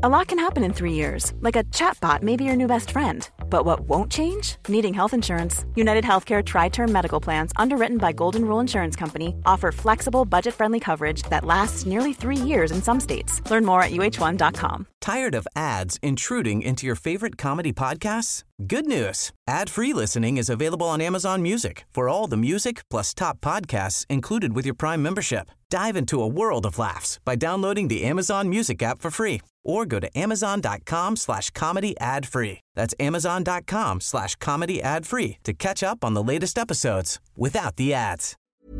A lot can happen in 3 years, like a chatbot may be your new best friend. But what won't change? Needing health insurance. United Healthcare Tri-Term Medical Plans, underwritten by Golden Rule Insurance Company, offer flexible, budget-friendly coverage that lasts nearly 3 years in some states. Learn more at uh1.com. Tired of ads intruding into your favorite comedy podcasts? Good news. Ad-free listening is available on Amazon Music for all the music plus top podcasts included with your Prime membership. Dive into a world of laughs by downloading the Amazon Music app for free or go to amazon.com/comedy ad-free. That's amazon.com/comedy ad-free to catch up on the latest episodes without the ads.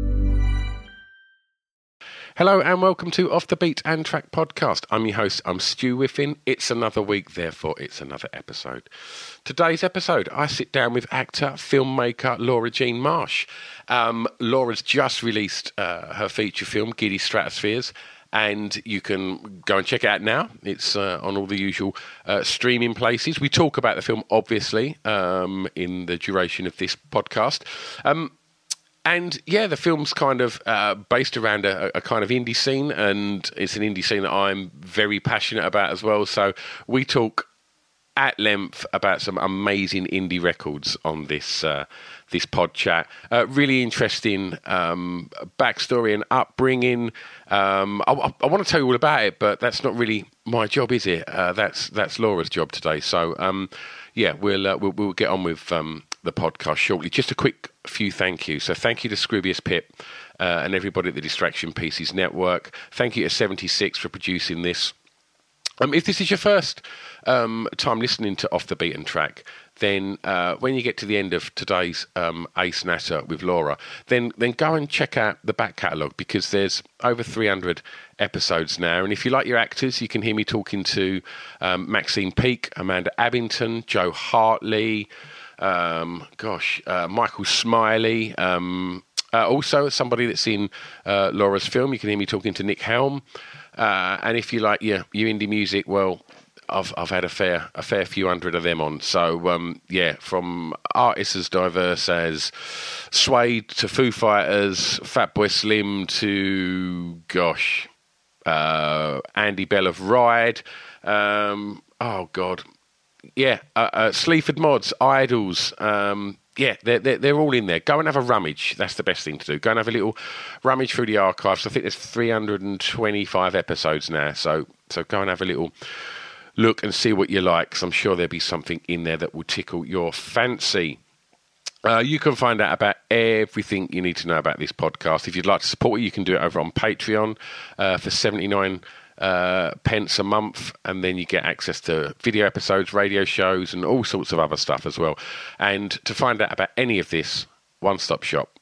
Hello and welcome to Off the Beat and Track podcast. I'm your host, I'm Stu Whiffin. It's another week, therefore it's another episode. Today's episode, I sit down with actor, filmmaker Laura Jean Marsh. Laura's just released her feature film, Giddy Stratospheres, and you can go and check it out now. It's on all the usual streaming places. We talk about the film, obviously, in the duration of this podcast. And yeah, the film's kind of based around a kind of indie scene, and it's an indie scene that I'm very passionate about as well. So we talk at length about some amazing indie records on this this pod chat. Really interesting backstory and upbringing. I want to tell you all about it, but that's not really my job, is it? That's Laura's job today. So yeah, we'll get on with the podcast shortly. Just a quick few thank yous. So thank you to Scroobius Pip and everybody at the Distraction Pieces Network. Thank you to 76 for producing this. If this is your first time listening to Off the Beaten Track, then when you get to the end of today's Ace Natter with Laura, then go and check out the back catalogue, because there's over 300 episodes now. And if you like your actors, you can hear me talking to Maxine Peake, Amanda Abbington, Joe Hartley, Michael Smiley. Also, somebody that's in Laura's film, you can hear me talking to Nick Helm. And if you like your indie music, well, I've had a fair few hundred of them on. So yeah, from artists as diverse as Suede to Foo Fighters, Fatboy Slim to Andy Bell of Ride. Sleaford Mods, Idols. Yeah, they're all in there. Go and have a rummage. That's the best thing to do. Go and have a little rummage through the archives. I think there's 325 episodes now. So go and have a little look and see what you like, because I'm sure there'll be something in there that will tickle your fancy. You can find out about everything you need to know about this podcast. If you'd like to support it, you can do it over on Patreon for 79 pence a month, and then you get access to video episodes, radio shows, and all sorts of other stuff as well. And to find out about any of this, one-stop shop,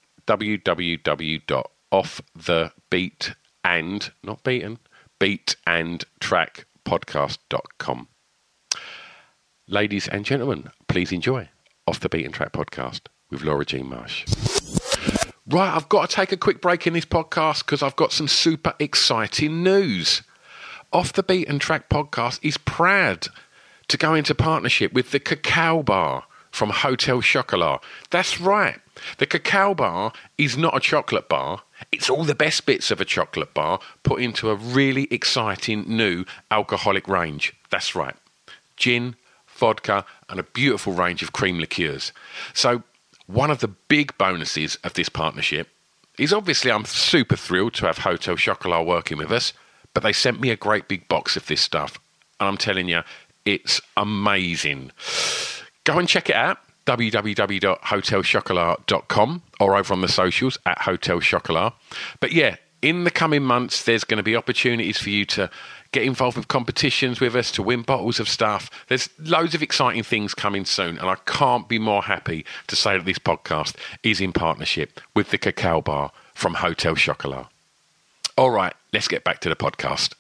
beatandtrackpodcast.com. Ladies and gentlemen, please enjoy Off the Beaten Track podcast with Laura Jean Marsh. Right, I've got to take a quick break in this podcast because I've got some super exciting news. Off the Beaten Track podcast is proud to go into partnership with the Cacao Bar from Hotel Chocolat. That's right. The Cacao Bar is not a chocolate bar. It's all the best bits of a chocolate bar put into a really exciting new alcoholic range. That's right. Gin, vodka, and a beautiful range of cream liqueurs. So one of the big bonuses of this partnership is, obviously, I'm super thrilled to have Hotel Chocolat working with us. But they sent me a great big box of this stuff, and I'm telling you, it's amazing. Go and check it out, www.hotelchocolat.com, or over on the socials at Hotel Chocolat. But yeah, in the coming months, there's going to be opportunities for you to get involved with competitions with us, to win bottles of stuff. There's loads of exciting things coming soon, and I can't be more happy to say that this podcast is in partnership with the Cacao Bar from Hotel Chocolat. All right, let's get back to the podcast.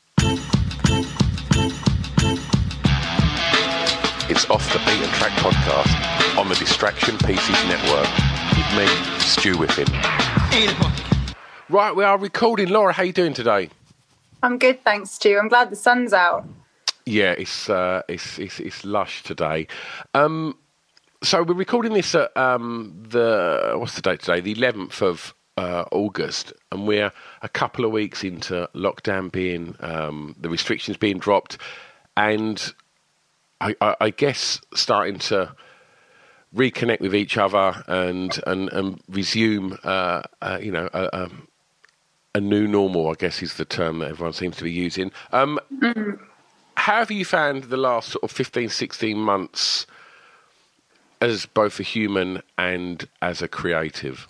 It's Off the Beaten Track podcast on the Distraction Pieces Network with me, Stu Whiffin. Right, we are recording. Laura, how you doing today? I'm good, thanks, Stu. I'm glad the sun's out. Yeah, it's lush today. So we're recording this at what's the date today? The 11th of August, and we're a couple of weeks into lockdown being the restrictions being dropped, and I guess starting to reconnect with each other and resume, a new normal, I guess is the term that everyone seems to be using. How have you found the last sort of 15, 16 months as both a human and as a creative?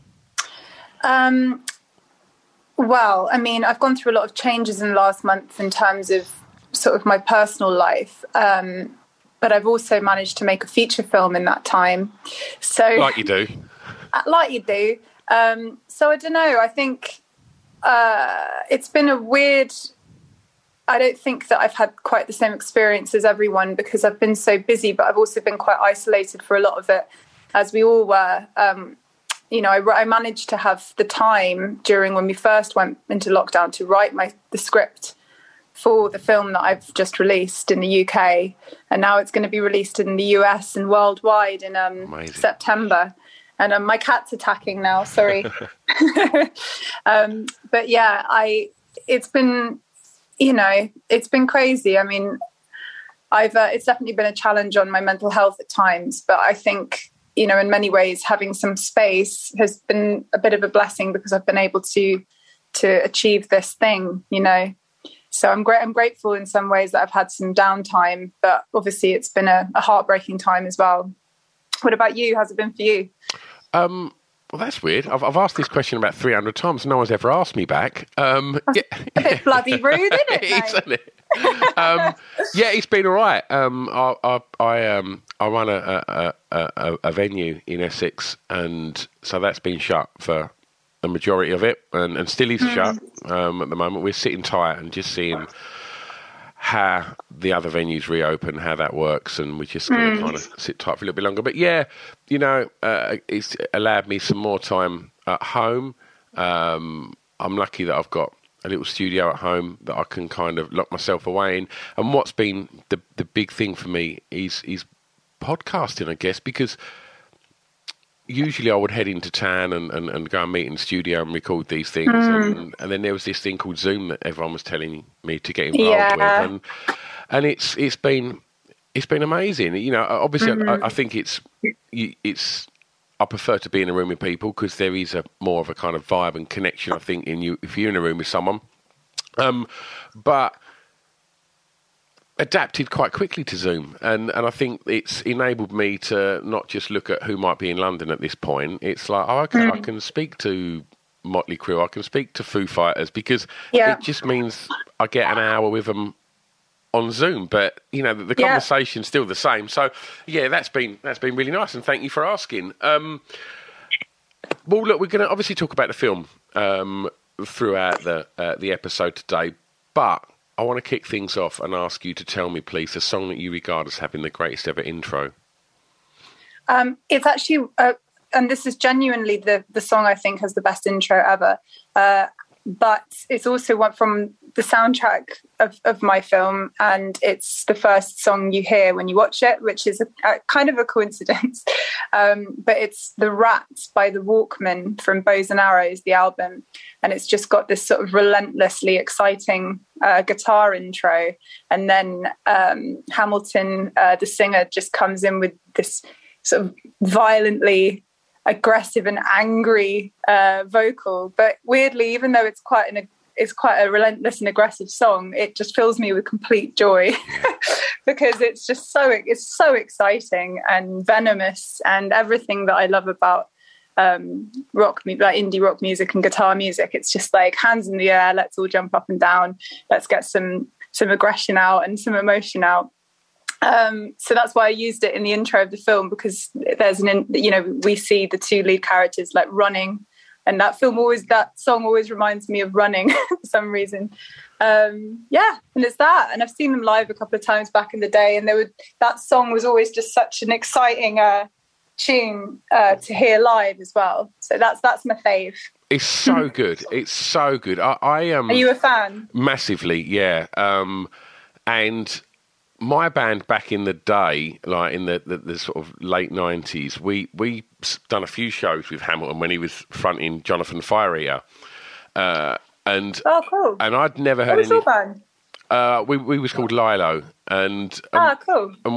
Well, I mean, I've gone through a lot of changes in the last month in terms of sort of my personal life. But I've also managed to make a feature film in that time. So, like you do. Like you do. So I don't know. I think it's been a weird... I don't think that I've had quite the same experience as everyone because I've been so busy, but I've also been quite isolated for a lot of it, as we all were. I managed to have the time during when we first went into lockdown to write the script for the film that I've just released in the UK, and now it's going to be released in the US and worldwide in September. And my cat's attacking now. Sorry, but yeah, it's been crazy. I mean, it's definitely been a challenge on my mental health at times, but I think, in many ways, having some space has been a bit of a blessing because I've been able to achieve this thing, So I'm grateful in some ways that I've had some downtime, but obviously it's been a heartbreaking time as well. What about you? How's it been for you? Well, that's weird. I've asked this question about 300 times. No one's ever asked me back. A bit bloody rude, isn't it? Isn't it? It's been all right. I run a venue in Essex, and so that's been shut for the majority of it, and still is shut at the moment. We're sitting tight and just seeing how the other venues reopen, how that works, and we're just going to kind of sit tight for a little bit longer. But yeah, it's allowed me some more time at home. I'm lucky that I've got a little studio at home that I can kind of lock myself away in. And what's been the big thing for me is podcasting, I guess, because usually I would head into town and go and meet in the studio and record these things. And then there was this thing called Zoom that everyone was telling me to get involved with. And it's been amazing. Obviously I think it's I prefer to be in a room with people because there is more of a kind of vibe and connection, I think, if you're in a room with someone. But adapted quite quickly to Zoom, and I think it's enabled me to not just look at who might be in London at this point. It's like, I can speak to Motley Crue, I can speak to Foo Fighters, because it just means I get an hour with them on Zoom, but the conversation's still the same. So that's been really nice, and thank you for asking. Well, look, we're going to obviously talk about the film throughout the episode today, but I want to kick things off and ask you to tell me, please, the song that you regard as having the greatest ever intro. It's actually, and this is genuinely the song I think has the best intro ever. But it's also one from the soundtrack of my film, and it's the first song you hear when you watch it, which is a kind of a coincidence. But it's The Rat by The Walkmen from Bows and Arrows, the album. And it's just got this sort of relentlessly exciting guitar intro. And then Hamilton, the singer, just comes in with this sort of violently aggressive and angry vocal, but weirdly, even though it's quite a relentless and aggressive song, it just fills me with complete joy because it's just so exciting and venomous, and everything that I love about rock music, like indie rock music and guitar music. It's just like hands in the air, let's all jump up and down, let's get some aggression out and some emotion out. So that's why I used it in the intro of the film, because there's we see the two lead characters like running, and that song always reminds me of running for some reason. And it's that. And I've seen them live a couple of times back in the day, and that song was always just such an exciting tune to hear live as well. So that's my fave. It's so good. It's so good. I am. Are you a fan? Massively, yeah. And my band back in the day, like in the sort of late 90s, we done a few shows with Hamilton when he was fronting Jonathan Fire Eater. Oh, cool. And I'd never heard what was your band? We was called Lilo, and cool. And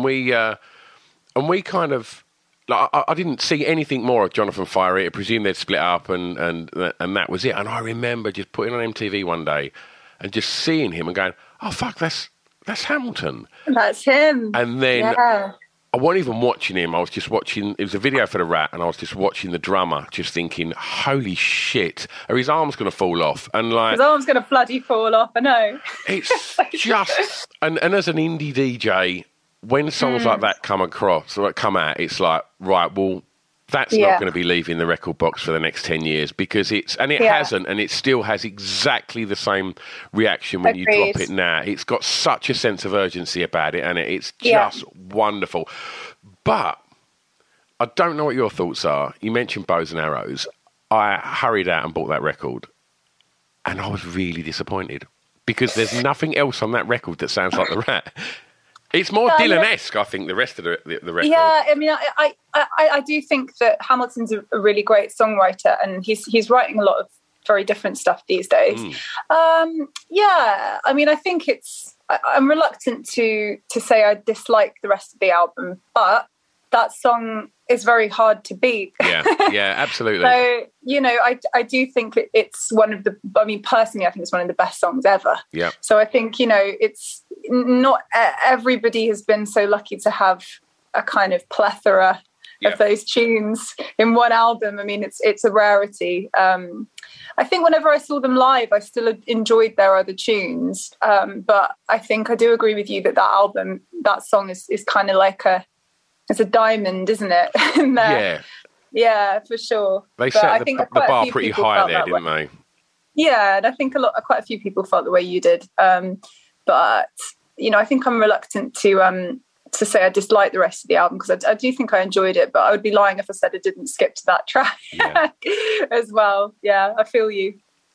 we kind of. Like, I didn't see anything more of Jonathan Fiery. I presume they'd split up, and that was it. And I remember just putting on MTV one day and just seeing him and going, "Oh fuck, that's Hamilton." That's him. And then I wasn't even watching him. I was just watching. It was a video for The Rat, and I was just watching the drummer, just thinking, "Holy shit! Are his arms going to fall off?" And like, his arms going to bloody fall off. I know. It's just and as an indie DJ. When songs like that come out, it's like, right, well, that's not going to be leaving the record box for the next 10 years because it hasn't, and it still has exactly the same reaction when you drop it now. It's got such a sense of urgency about it, and it's just wonderful. But I don't know what your thoughts are. You mentioned Bows and Arrows. I hurried out and bought that record, and I was really disappointed because there's nothing else on that record that sounds like The Rat. It's more Dylan-esque, I think, the rest of the record. Yeah, I mean, I do think that Hamilton's a really great songwriter, and he's writing a lot of very different stuff these days. Yeah, I mean, I think I'm reluctant to say I dislike the rest of the album, but that song is very hard to beat. Yeah, absolutely. So, you know, I do think it's one of the, I mean, personally, I think it's one of the best songs ever. Yeah. So I think, you know, it's not everybody has been so lucky to have a kind of plethora of those tunes in one album. I mean, it's a rarity. I think whenever I saw them live, I still enjoyed their other tunes. But I think I do agree with you that album, that song is kind of like it's a diamond, isn't it? Yeah, for sure. They set the bar pretty high there, didn't they? Yeah, and I think quite a few people felt the way you did. But you know, I think I'm reluctant to say I dislike the rest of the album because I do think I enjoyed it. But I would be lying if I said I didn't skip to that track as well. Yeah, I feel you.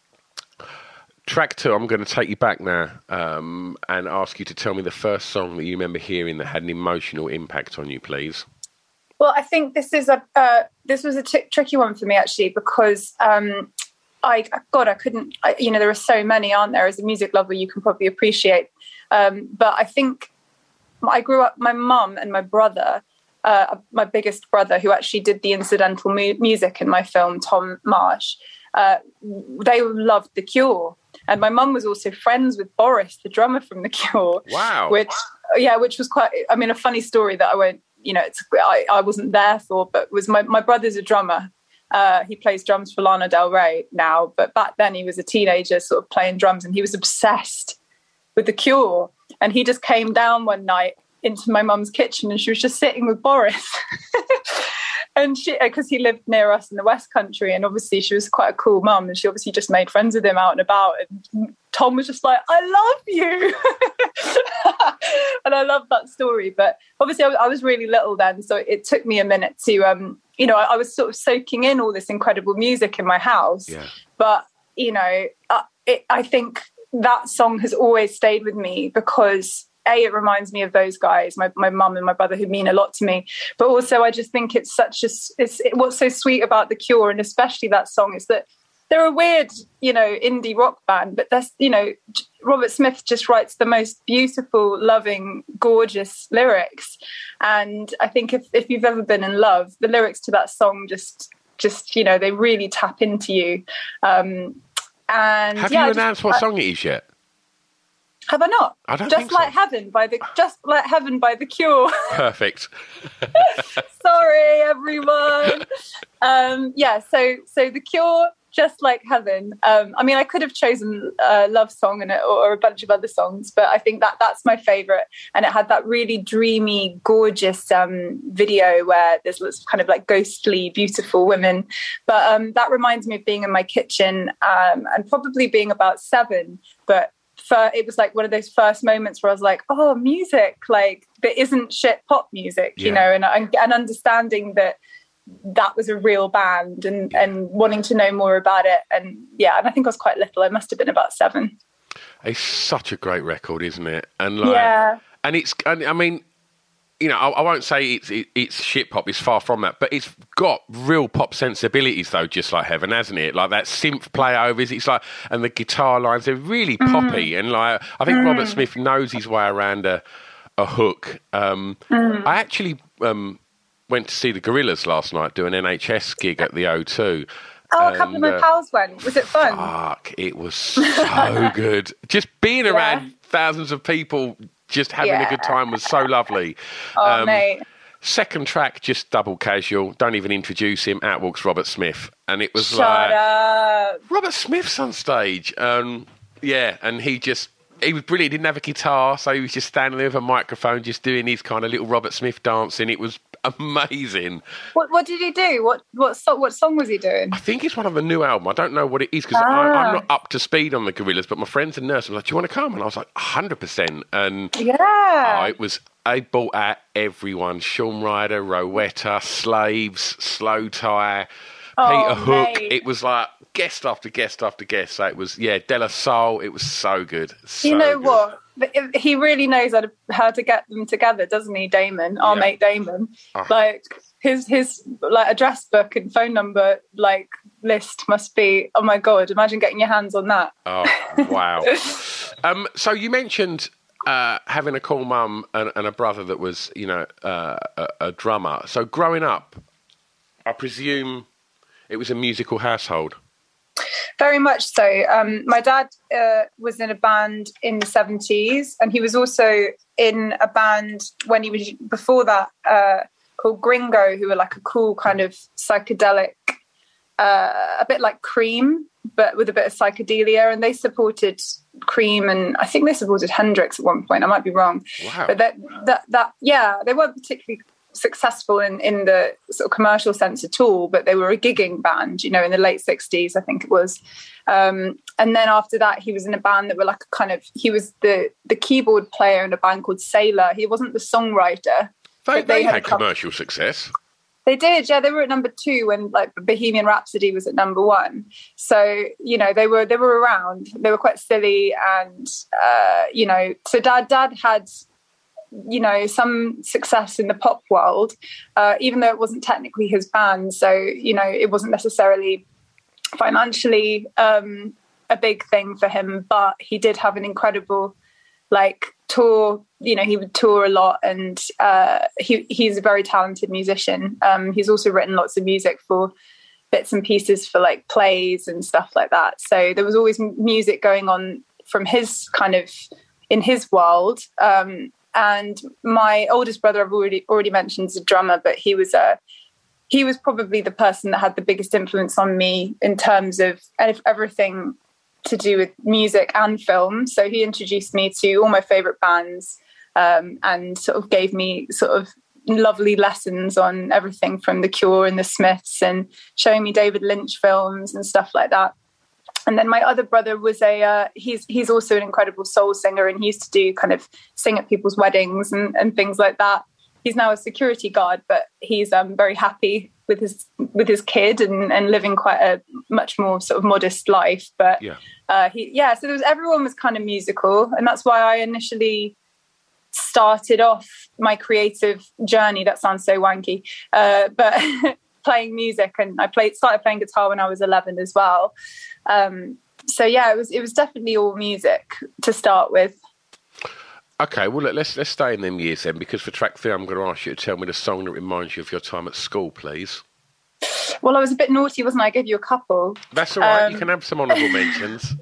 Track 2, I'm going to take you back now and ask you to tell me the first song that you remember hearing that had an emotional impact on you, please. Well, I think this was a tricky one for me, actually, because I couldn't, you know, there are so many, aren't there? As a music lover, you can probably appreciate. But I think I grew up, my mum and my brother, my biggest brother, who actually did the incidental music in my film, Tom Marsh, they loved The Cure. And my mum was also friends with Boris, the drummer from The Cure. Wow. Which was quite, I mean, a funny story that I won't, you know, I wasn't there for, but was my brother's a drummer. He plays drums for Lana Del Rey now, but back then he was a teenager sort of playing drums, and he was obsessed with The Cure. And he just came down one night into my mum's kitchen, and she was just sitting with Boris. And because he lived near us in the West Country, and obviously she was quite a cool mum, and she obviously just made friends with him out and about. And Tom was just like, "I love you," and I love that story. But obviously, I was really little then, so it took me a minute to, you know, I was sort of soaking in all this incredible music in my house. Yeah. But you know, I think that song has always stayed with me because it reminds me of those guys, my mum and my brother, who mean a lot to me. But also, I just think it's what's so sweet about The Cure, and especially that song, is that they're a weird, you know, indie rock band, but that's, you know, Robert Smith just writes the most beautiful, loving, gorgeous lyrics. And I think if you've ever been in love, the lyrics to that song just you know, they really tap into you. And have you announced what song it is yet? Have I not? I don't Just think Like so. Just Like Heaven by The Cure. Perfect. Sorry, everyone. So The Cure, Just Like Heaven. I mean, I could have chosen Love Song or a bunch of other songs, but I think that's my favourite. And it had that really dreamy, gorgeous video where there's lots of kind of like ghostly, beautiful women. But that reminds me of being in my kitchen and probably being about 7. But it was like one of those first moments where I was like, oh, music, like that isn't shit pop music, you know, and understanding that was a real band and wanting to know more about it. And I think I was quite little. I must have been about 7. It's such a great record, isn't it? And like, and I mean, you know, I won't say it's shit pop. It's far from that, but it's got real pop sensibilities, though. Just like Heaven, hasn't it? Like that synth playovers. It's like, and the guitar lines, they're really poppy. And like, I think Robert Smith knows his way around a hook. I actually went to see the Gorillaz last night, do an NHS gig at the O2. Oh, a couple of my pals went. Was it fun? Fuck, it was so good. Just being around thousands of people just having a good time was so lovely. Oh, mate. Second track, just double casual. Don't even introduce him. Out walks Robert Smith. And it was Shut up. Robert Smith's on stage. And he was brilliant. He didn't have a guitar, so he was just standing there with a microphone, just doing his kind of little Robert Smith dancing. It was amazing. What did he do? What song was he doing? I think it's one of the new album. I don't know what it is because I'm not up to speed on the Gorillaz, but my friends and nurse was like, "Do you want to come?" And I was like, 100%. And it was. I bought out everyone: Shaun Ryder, Rowetta, Slaves, Slow Tie, Peter Hook. Mate. It was like guest after guest after guest. So it was De La Soul. It was so good. You know what? He really knows how to get them together, doesn't he, Damon? Our mate Damon. Like his like address book and phone number like list must be. Oh my God! Imagine getting your hands on that. Oh wow! So you mentioned having a cool mum and a brother that was, you know, a drummer. So growing up, I presume it was a musical household. Very much so. My dad was in a band in the 70s, and he was also in a band when he was before that called Gringo, who were like a cool kind of psychedelic, a bit like Cream, but with a bit of psychedelia. And they supported Cream, and I think they supported Hendrix at one point. I might be wrong. Wow. But they weren't particularly successful in the sort of commercial sense at all, but they were a gigging band, you know, in the late 60s, I think it was. And then after that, he was in a band that were like a kind of, he was the keyboard player in a band called Sailor. He wasn't the songwriter. They had commercial success. They did, yeah. They were at number 2 when like Bohemian Rhapsody was at number 1. So, you know, they were around. They were quite silly, and you know, so dad had, you know, some success in the pop world, even though it wasn't technically his band. So, you know, it wasn't necessarily financially a big thing for him, but he did have an incredible like tour. You know, he would tour a lot, and he's a very talented musician. He's also written lots of music for bits and pieces for like plays and stuff like that. So there was always music going on from his kind of in his world. And my oldest brother, I've already mentioned, is a drummer, but he was probably the person that had the biggest influence on me in terms of everything to do with music and film. So he introduced me to all my favorite bands, and sort of gave me sort of lovely lessons on everything from The Cure and the Smiths, and showing me David Lynch films and stuff like that. And then my other brother was he's also an incredible soul singer, and he used to do kind of sing at people's weddings and things like that. He's now a security guard, but he's very happy with his kid and living quite a much more sort of modest life. But so everyone was kind of musical, and that's why I initially started off my creative journey. That sounds so wanky, but playing music, and I started playing guitar when I was 11 as well. So yeah, it was definitely all music to start with. Okay, well, let's stay in them years then, because for track 3, I'm going to ask you to tell me the song that reminds you of your time at school, please. Well, I was a bit naughty, wasn't I? I gave you a couple. That's all right. You can have some honourable mentions.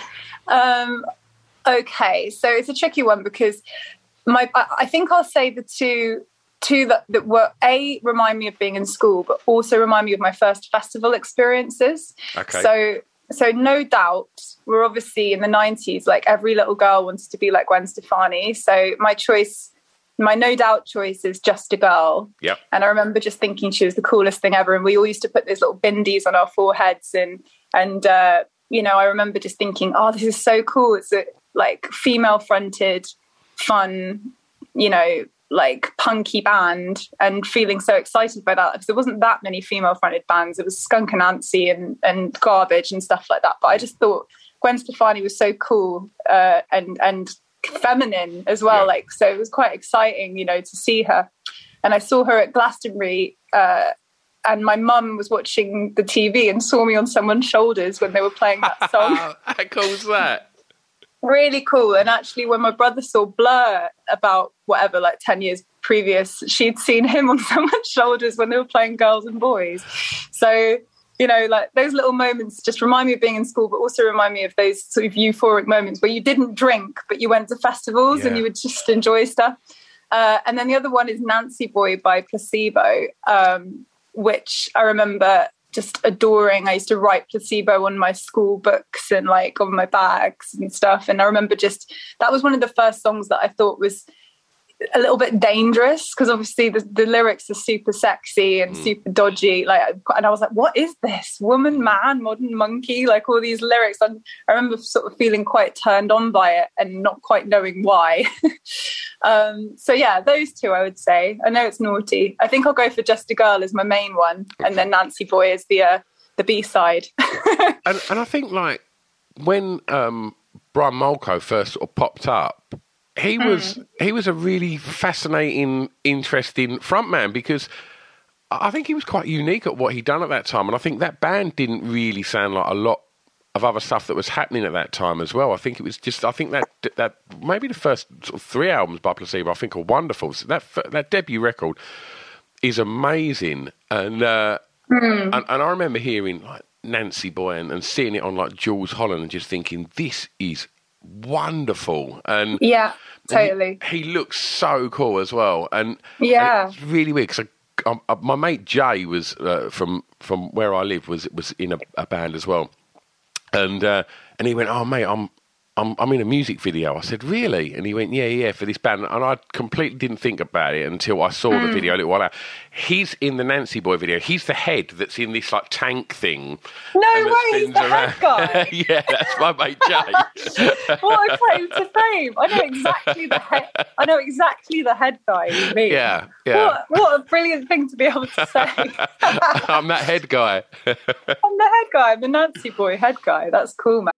Okay, so it's a tricky one because I think I'll say the two that were remind me of being in school, but also remind me of my first festival experiences. Okay. So no doubt, we're obviously in the 90s, like every little girl wanted to be like Gwen Stefani. So my no doubt choice is Just a Girl. Yep. And I remember just thinking she was the coolest thing ever. And we all used to put those little bindies on our foreheads. And you know, I remember just thinking, oh, this is so cool. It's a like female fronted, fun, you know, like punky band, and feeling so excited by that because there wasn't that many female fronted bands. It was Skunk Anansie and Garbage and stuff like that. But I just thought Gwen Stefani was so cool and feminine as well. Yeah. Like, so it was quite exciting, you know, to see her. And I saw her at Glastonbury, and my mum was watching the TV and saw me on someone's shoulders when they were playing that song. How cool is that? Really cool. And actually, when my brother saw Blur about 10 years previous, she'd seen him on someone's shoulders when they were playing Girls and Boys. So, like those little moments just remind me of being in school, but also remind me of those sort of euphoric moments where you didn't drink, but you went to festivals and you would just enjoy stuff. And then the other one is Nancy Boy by Placebo, which I remember just adoring. I used to write Placebo on my school books and like on my bags and stuff. And I remember that was one of the first songs that I thought was a little bit dangerous, because obviously the lyrics are super sexy and super dodgy, and I was like, what is this? Woman, man, modern monkey, like all these lyrics. And I remember sort of feeling quite turned on by it and not quite knowing why. So yeah, those two I would say. I know it's naughty. I think I'll go for Just a Girl as my main one, and then Nancy Boy is the B-side. and I think like when Brian Molko first sort of popped up, he was a really fascinating, interesting frontman, because I think he was quite unique at what he'd done at that time. And I think that band didn't really sound like a lot of other stuff that was happening at that time as well. I think it was that maybe the first sort of 3 albums by Placebo I think are wonderful. So that debut record is amazing. And I remember hearing like Nancy Boy and seeing it on like Jules Holland and just thinking, this is wonderful. And yeah, totally. He looks so cool as well. And it's really weird because my mate Jay was from where I live was in a band as well, and he went, oh mate, I'm in a music video. I said, really? And he went, yeah, for this band. And I completely didn't think about it until I saw the video a little while out. He's in the Nancy Boy video. He's the head that's in this like tank thing. No way, he's the head guy. Yeah, that's my mate Jay. What a claim to fame. I know exactly the head guy you mean. Yeah. What a brilliant thing to be able to say. I'm that head guy. I'm the head guy. I'm the Nancy Boy head guy. That's cool, man.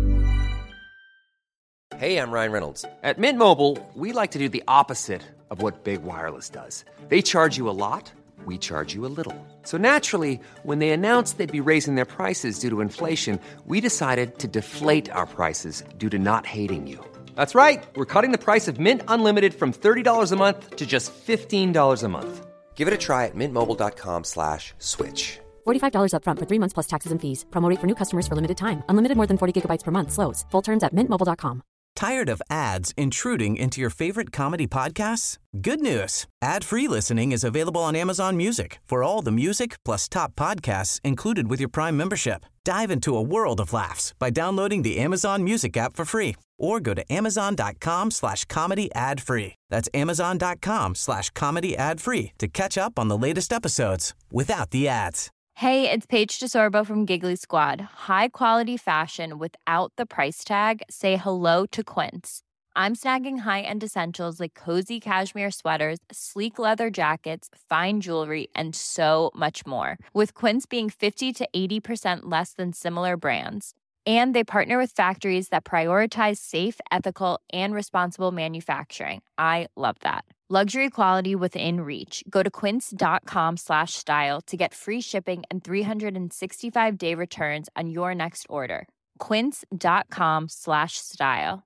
Hey, I'm Ryan Reynolds. At Mint Mobile, we like to do the opposite of what Big Wireless does. They charge you a lot, we charge you a little. So naturally, when they announced they'd be raising their prices due to inflation, we decided to deflate our prices due to not hating you. That's right. We're cutting the price of Mint Unlimited from $30 a month to just $15 a month. Give it a try at mintmobile.com/switch. $45 up front for 3 months plus taxes and fees. Promo rate for new customers for limited time. Unlimited more than 40 gigabytes per month. Slows full terms at mintmobile.com. Tired of ads intruding into your favorite comedy podcasts? Good news. Ad-free listening is available on Amazon Music for all the music plus top podcasts included with your Prime membership. Dive into a world of laughs by downloading the Amazon Music app for free or go to amazon.com/comedy ad-free. That's amazon.com/comedy ad-free to catch up on the latest episodes without the ads. Hey, it's Paige DeSorbo from Giggly Squad. High quality fashion without the price tag. Say hello to Quince. I'm snagging high-end essentials like cozy cashmere sweaters, sleek leather jackets, fine jewelry, and so much more. With Quince being 50 to 80% less than similar brands. And they partner with factories that prioritize safe, ethical, and responsible manufacturing. I love that. Luxury quality within reach. Go to quince.com/style to get free shipping and 365-day returns on your next order. Quince.com/style.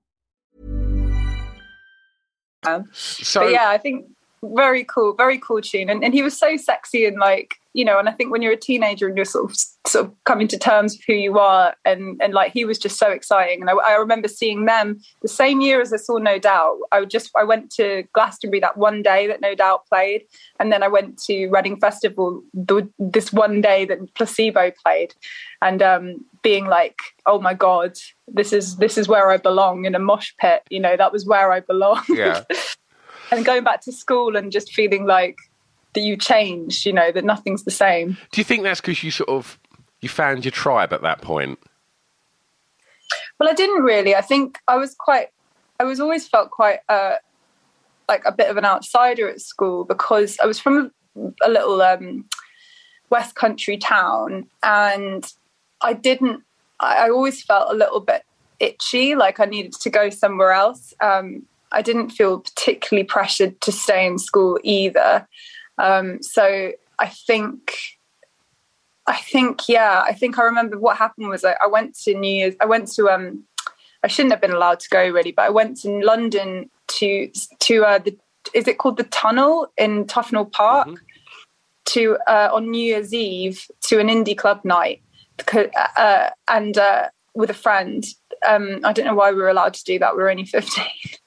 So but yeah, I think very cool tune. And he was so sexy and like, and I think when you're a teenager and you're sort of coming to terms with who you are and like he was just so exciting. And I remember seeing them the same year as I saw No Doubt. I went to Glastonbury that one day that No Doubt played, and then I went to Reading Festival this one day that Placebo played, and being like, oh my God, this is where I belong, in a mosh pit. That was where I belong. Yeah. And going back to school and just feeling like that you changed, that nothing's the same. Do you think that's because you you found your tribe at that point? Well, I didn't really. I think I always felt quite like a bit of an outsider at school because I was from a little West Country town, and I always felt a little bit itchy, like I needed to go somewhere else. I didn't feel particularly pressured to stay in school either. So I think I remember what happened was I went to New Year's. I shouldn't have been allowed to go really, but I went to London to is it called the Tunnel in Tufnell Park, on New Year's Eve to an indie club night, and with a friend. I don't know why we were allowed to do that. We were only 15.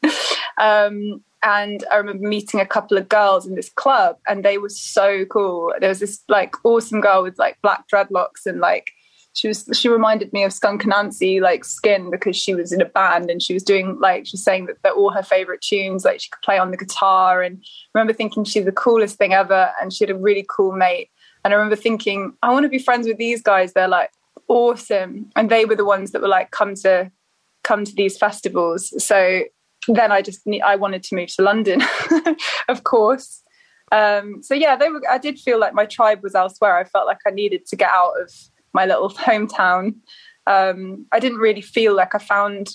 And I remember meeting a couple of girls in this club, and they were so cool. There was this like awesome girl with like black dreadlocks, and like she reminded me of Skunk Anansie, like skin, because she was in a band and she was doing like, she was saying that all her favorite tunes, like she could play on the guitar. And I remember thinking she's the coolest thing ever, and she had a really cool mate. And I remember thinking, I want to be friends with these guys. They're like awesome, and they were the ones that were like come to these festivals. So then I wanted to move to London, of course. So yeah, I did feel like my tribe was elsewhere. I felt like I needed to get out of my little hometown. I didn't really feel like I found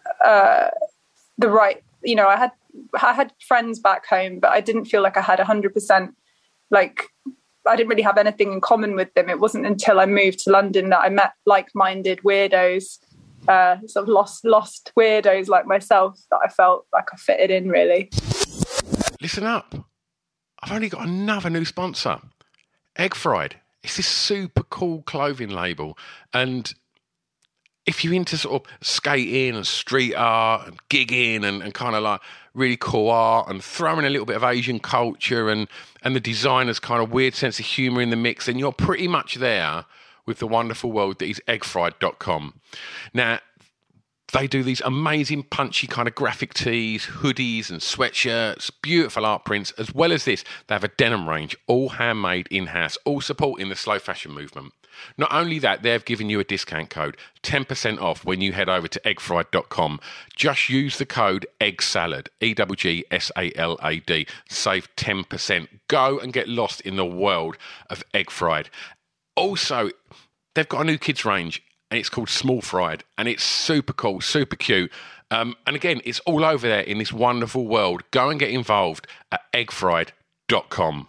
the right, I had friends back home, but I didn't feel like I had 100%, like, I didn't really have anything in common with them. It wasn't until I moved to London that I met like-minded weirdos, sort of lost weirdos like myself, that I felt like I fitted in, really. Listen up. I've only got another new sponsor, Egg Fried. It's this super cool clothing label. And if you're into sort of skating and street art and gigging and kind of like really cool art and throwing a little bit of Asian culture and the designer's kind of weird sense of humour in the mix, then you're pretty much there with the wonderful world that is eggfried.com. Now, they do these amazing punchy kind of graphic tees, hoodies and sweatshirts, beautiful art prints. As well as this, they have a denim range, all handmade in-house, all supporting the slow fashion movement. Not only that, they've given you a discount code, 10% off when you head over to eggfried.com. Just use the code EGGSALAD, EGGSALAD, save 10%. Go and get lost in the world of Egg Fried. Also, they've got a new kids range, and it's called Small Fried, and it's super cool, super cute. And again, it's all over there in this wonderful world. Go and get involved at eggfried.com.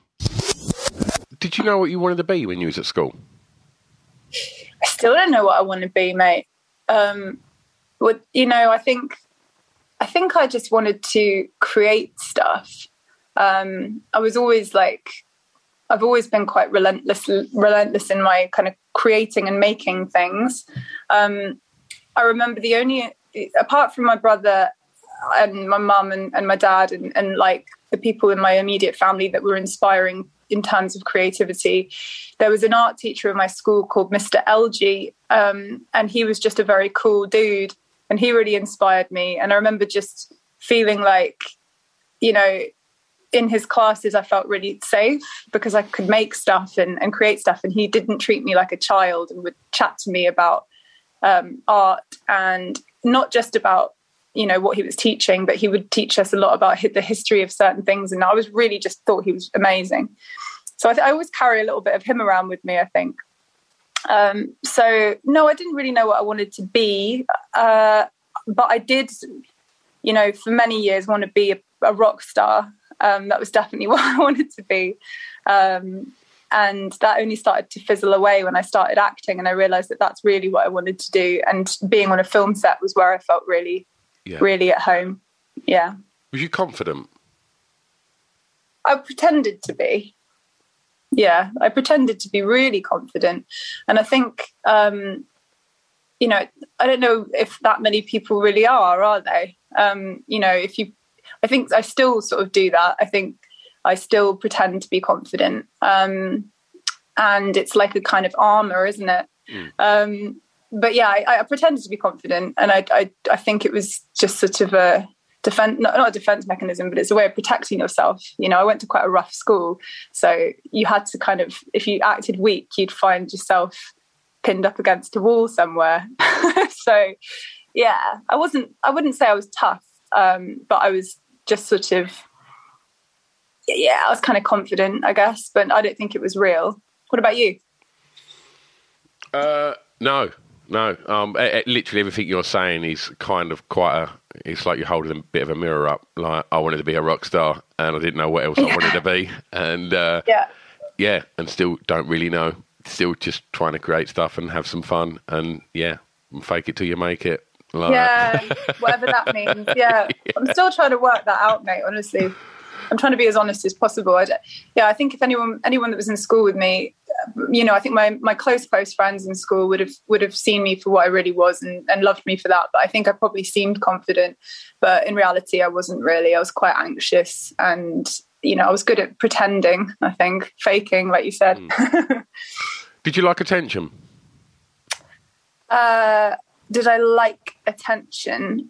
Did you know what you wanted to be when you was at school? I still don't know what I want to be, mate. I think I just wanted to create stuff. I've always been quite relentless in my kind of creating and making things. I remember apart from my brother and my mum and my dad and like the people in my immediate family that were inspiring in terms of creativity, there was an art teacher in my school called Mr. LG, and he was just a very cool dude, and he really inspired me. And I remember just feeling like, in his classes I felt really safe because I could make stuff and create stuff, and he didn't treat me like a child and would chat to me about art, and not just about what he was teaching, but he would teach us a lot about the history of certain things, and I was really just thought he was amazing. So I always carry a little bit of him around with me, I think. So no, I didn't really know what I wanted to be, but I did, for many years want to be a rock star. That was definitely what I wanted to be. And that only started to fizzle away when I started acting, and I realised that that's really what I wanted to do. And being on a film set was where I felt really at home. Yeah. Was you confident? I pretended to be. Yeah, I pretended to be really confident. And I think, I don't know if that many people really are they? I think I still sort of do that. I think I still pretend to be confident. And it's like a kind of armor, isn't it? But yeah, I pretended to be confident, and I think it was just sort of a defense, not a defense mechanism, but it's a way of protecting yourself. I went to quite a rough school, so you had to kind of, if you acted weak, you'd find yourself pinned up against a wall somewhere. So yeah, I wouldn't say I was tough, but I was just sort of, I was kind of confident, I guess, but I don't think it was real. What about you? No, No. Literally everything you're saying is kind of it's like you're holding a bit of a mirror up. Like, I wanted to be a rock star and I didn't know what else I wanted to be. And and still don't really know. Still just trying to create stuff and have some fun and fake it till you make it. Like, whatever that means. Yeah. I'm still trying to work that out, mate, honestly. I'm trying to be as honest as possible. I think if anyone that was in school with me, I think my close friends in school would have seen me for what I really was and loved me for that. But I think I probably seemed confident, but in reality, I wasn't really. I was quite anxious, and I was good at pretending. I think faking, like you said. Did you like attention? Did I like attention?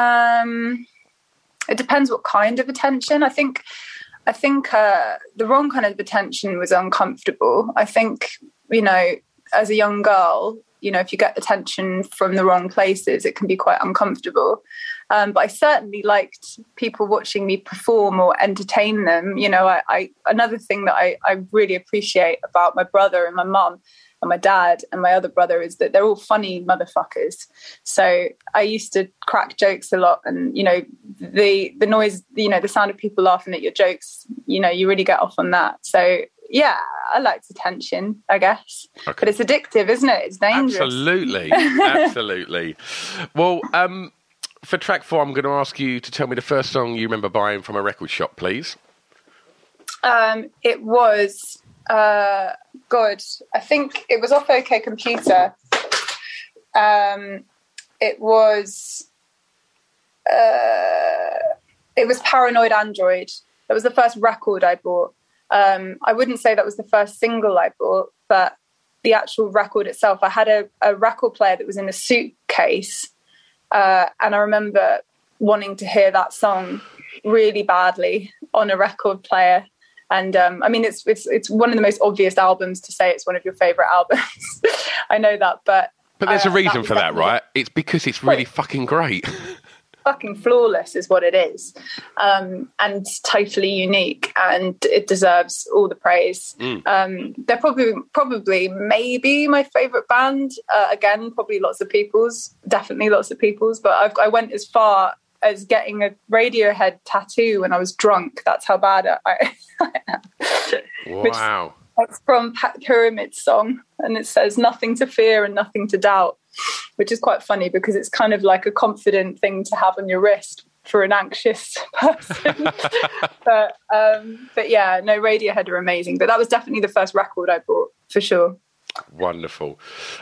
It depends what kind of attention. I think the wrong kind of attention was uncomfortable. I think, as a young girl, if you get attention from the wrong places, it can be quite uncomfortable. But I certainly liked people watching me perform or entertain them. Another thing that I really appreciate about my brother and my mum and my dad and my other brother is that they're all funny motherfuckers. So I used to crack jokes a lot, and the noise, the sound of people laughing at your jokes, you really get off on that. So yeah, I liked attention, I guess. Okay. But it's addictive, isn't it? It's dangerous. Absolutely. Well, for track 4, I'm going to ask you to tell me the first song you remember buying from a record shop, please. It was I think it was off OK Computer. It was Paranoid Android. That was the first record I bought. I wouldn't say that was the first single I bought, but the actual record itself. I had a record player that was in a suitcase, and I remember wanting to hear that song really badly on a record player. And it's one of the most obvious albums to say it's one of your favourite albums. I know that, but there's a reason for that, right? It's because it's really fucking great. Fucking flawless is what it is, and totally unique, and it deserves all the praise. They're probably maybe my favourite band. Again, probably definitely lots of people's. But I went as far as getting a Radiohead tattoo when I was drunk. That's how bad I am. Wow. It's from Pat Pyramid's song, and it says nothing to fear and nothing to doubt, which is quite funny because it's kind of like a confident thing to have on your wrist for an anxious person. but yeah, no, Radiohead are amazing. But that was definitely the first record I bought, for sure. Wonderful.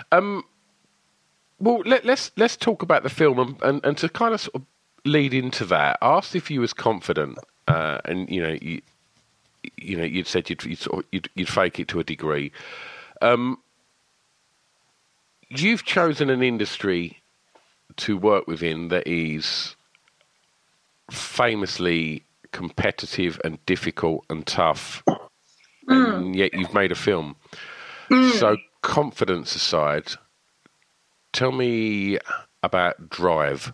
Well, let's talk about the film and to kind of sort of lead into that. I asked if you was confident, and you'd said you'd fake it to a degree. You've chosen an industry to work within that is famously competitive and difficult and tough, and yet you've made a film. So, confidence aside, tell me about Drive.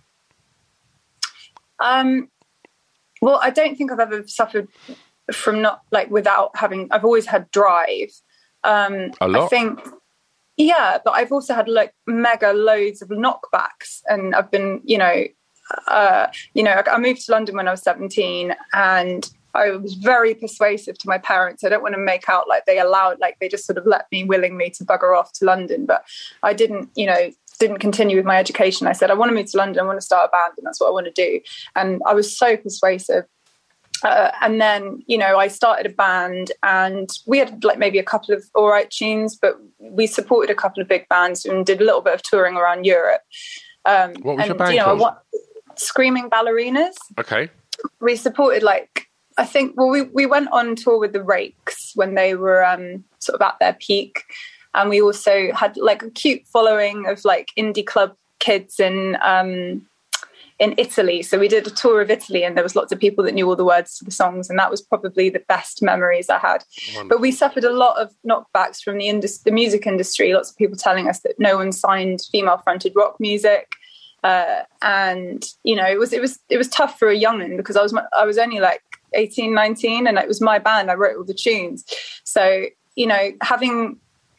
Well, I don't think I've ever suffered from without having. I've always had drive. A lot. I think, but I've also had mega loads of knockbacks, and I've been, I moved to London when I was 17, and I was very persuasive to my parents. I don't want to make out like they just sort of let me willingly to bugger off to London, but I didn't continue with my education. I said, I want to move to London, I want to start a band, and that's what I want to do. And I was so persuasive. And then, I started a band, and we had maybe a couple of all right tunes, but we supported a couple of big bands and did a little bit of touring around Europe. What was your band called? Screaming Ballerinas. Okay. We supported we went on tour with the Rakes when they were sort of at their peak. And we also had a cute following of indie club kids in Italy. So we did a tour of Italy, and there was lots of people that knew all the words to the songs, and that was probably the best memories I had. Wonderful. But we suffered a lot of knockbacks from the music industry. Lots of people telling us that no one signed female-fronted rock music, and it was tough for a young'un because I was only 18, 19, and it was my band. I wrote all the tunes. So having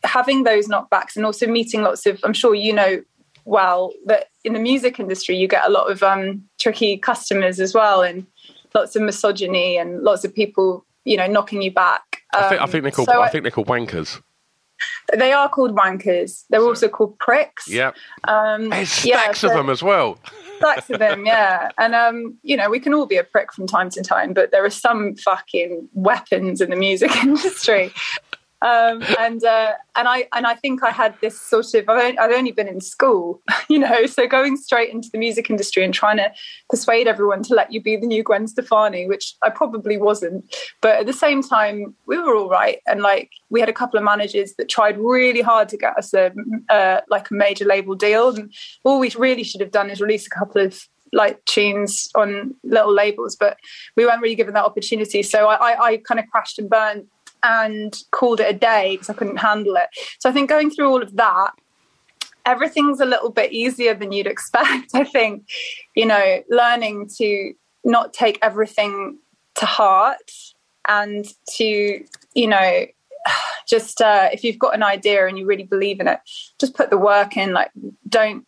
having those knockbacks and also meeting lots of, I'm sure you know well, that in the music industry you get a lot of tricky customers as well, and lots of misogyny and lots of people, you know, knocking you back. I think they're called wankers. They are called wankers. They're also called pricks. Yeah. There's stacks of them as well. Stacks of them, yeah. And, you know, we can all be a prick from time to time, but there are some fucking weapons in the music industry. And I think I had this sort of, I'd only been in school, you know, so going straight into the music industry and trying to persuade everyone to let you be the new Gwen Stefani, which I probably wasn't. But at the same time, we were all right. And like, we had a couple of managers that tried really hard to get us a major label deal. And all we really should have done is release a couple of like tunes on little labels, but we weren't really given that opportunity. So I kind of crashed and burned and called it a day because I couldn't handle it. So I think going through all of that, everything's a little bit easier than you'd expect. I think, you know, learning to not take everything to heart and to, you know, just if you've got an idea and you really believe in it, just put the work in. Like, don't,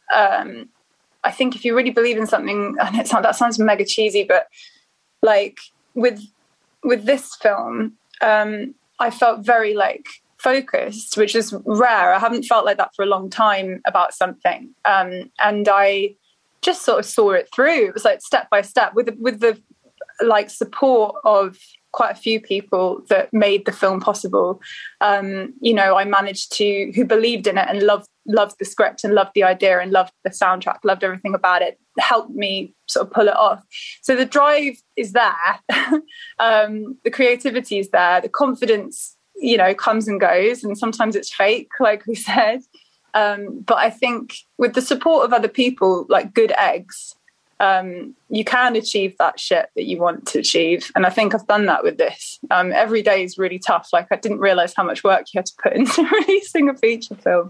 I think if you really believe in something, and that sounds mega cheesy, but like with this film, I felt very like focused, which is rare. I haven't felt like that for a long time about something. And I just sort of saw it through. It was like step by step with the like support of quite a few people that made the film possible. You know, I managed to, who believed in it and loved the script and loved the idea and loved the soundtrack, loved everything about it, helped me sort of pull it off. So the drive is there. The creativity is there. The confidence, you know, comes and goes, and sometimes it's fake, like we said. But I think with the support of other people, like good eggs, you can achieve that shit that you want to achieve. And I think I've done that with this. Every day is really tough. Like, I didn't realize how much work you had to put into releasing a feature film.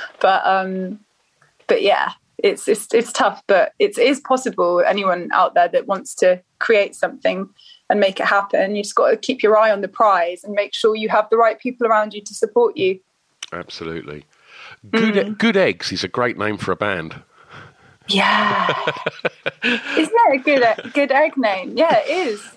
But yeah, it's tough, but it is possible. Anyone out there that wants to create something and make it happen, you just got to keep your eye on the prize and make sure you have the right people around you to support you. Absolutely. Good Eggs is a great name for a band. Yeah. Isn't that a good egg name? Yeah, it is.